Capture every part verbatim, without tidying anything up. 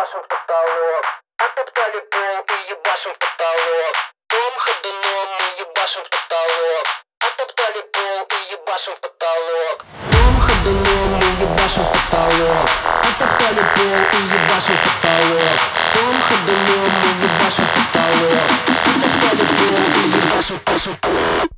ебашим в потолок. Оттоптали пол и ебашим в потолок. Том ходуном мы ебашим в потолок. Оттоптали пол и ебашим в потолок. Том ходуном мы ебашим в потолок. Оттоптали пол и ебашим в потолок. Том ходуном мы ебашим в потолок. Оттоптали пол и ебашим в потолок.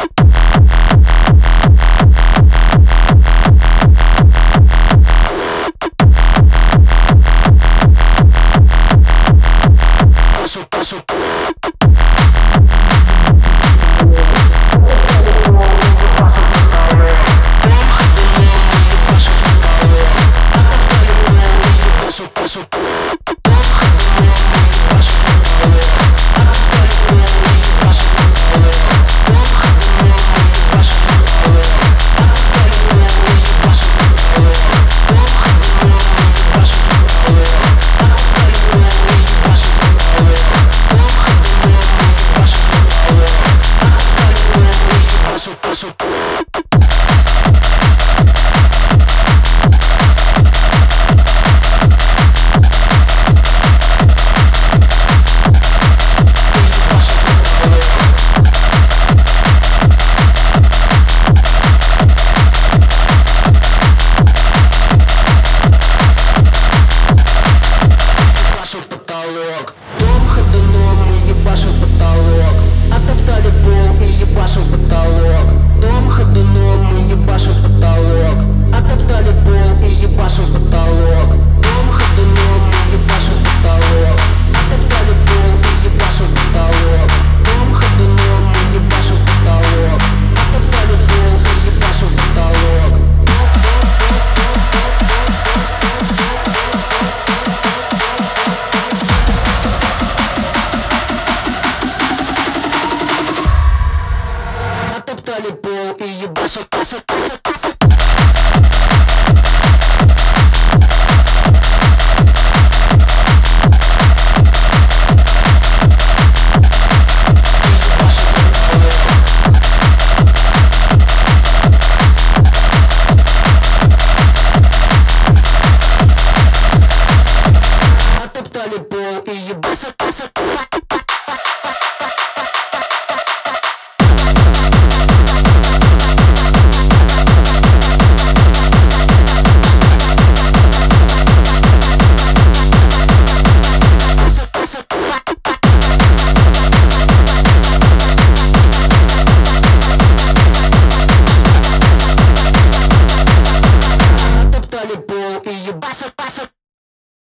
Пол и ебашим, пашем, пашем, пашем. Оттоптали пол и ебашим, пашем.